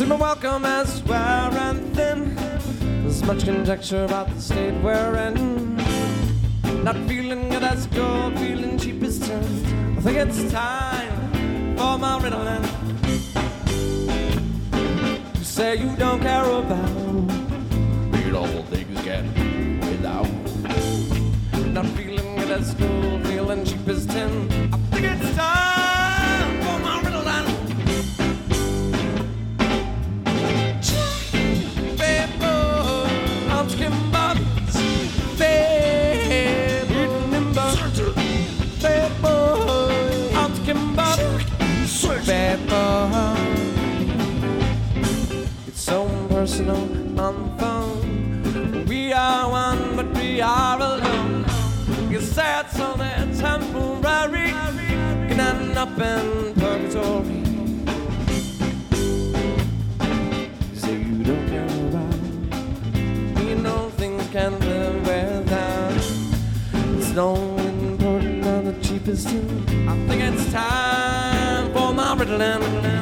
my welcome elsewhere and thin. There's much conjecture about the state we're in. Not feeling good as gold, feeling cheap as tin. I think it's time for my riddling. You say you don't care about beautiful things get without. Not feeling good as gold, feeling cheap as tin. I think it's time for my riddling. It's so personal on the phone. We are one, but we are alone. You say it's only temporary, can end up in purgatory. You say you don't care about it. You know things can live without. It's no important on the cheapest tune. I think it's time for my riddling.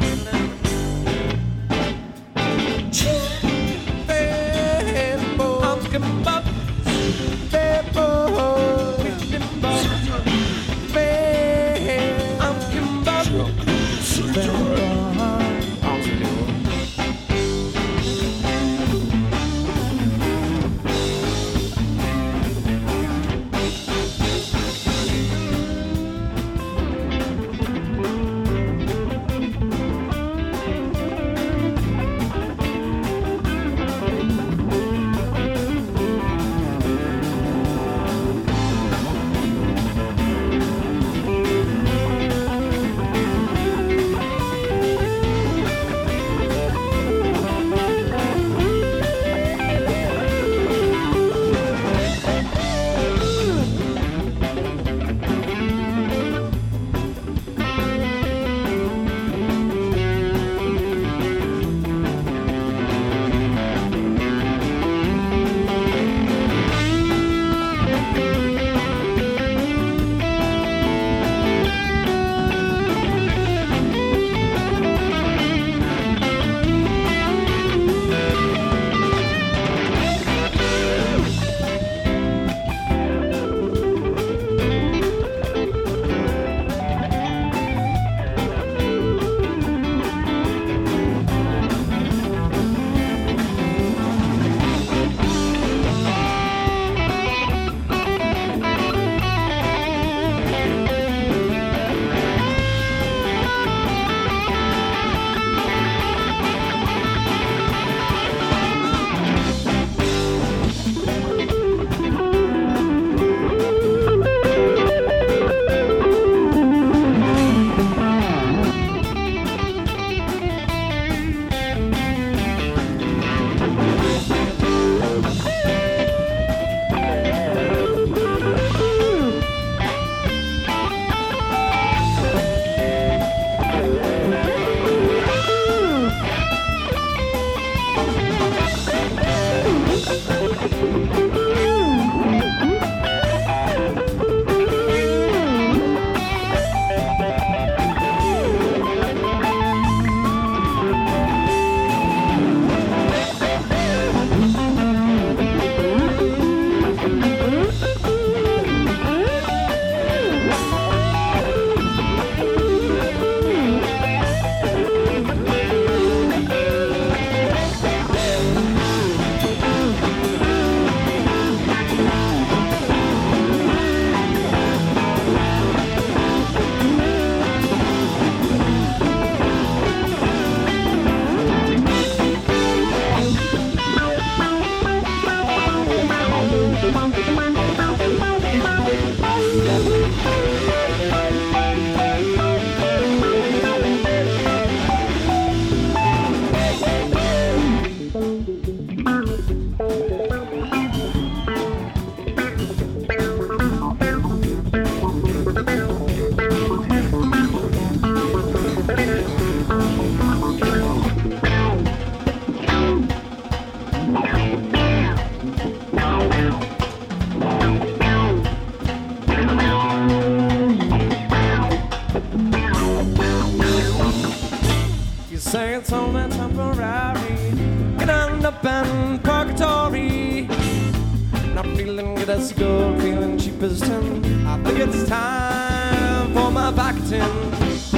say it's only temporary. Get on up and purgatory. Not feeling good as gold, feeling cheap as tin. I think it's time for my Vicodin.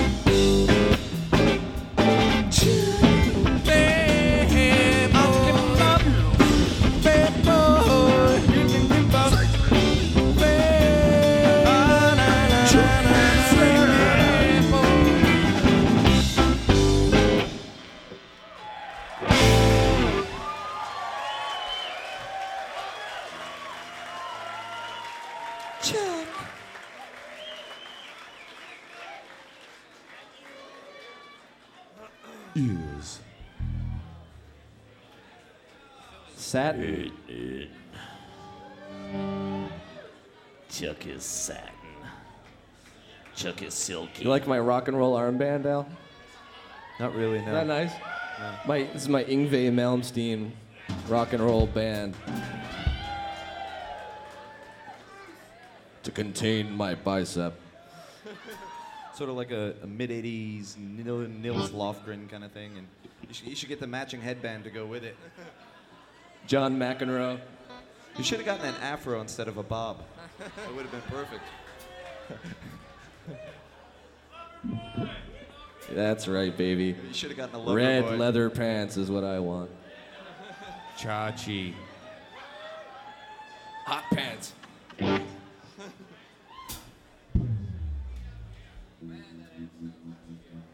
Ears. Satin. Chuck is satin. Chuck is silky. You like my rock and roll armband, Al? Not really, no. Isn't that nice? No. This is my Yngwie Malmsteen rock and roll band. To contain my bicep. Sort of like a mid-'80s Nils Lofgren kind of thing, and you should get the matching headband to go with it. John McEnroe. You should have gotten an afro instead of a bob. That would have been perfect. That's right, baby. You should have gotten a lover Red boy. leather pants is what I want. Chachi. Hot pants.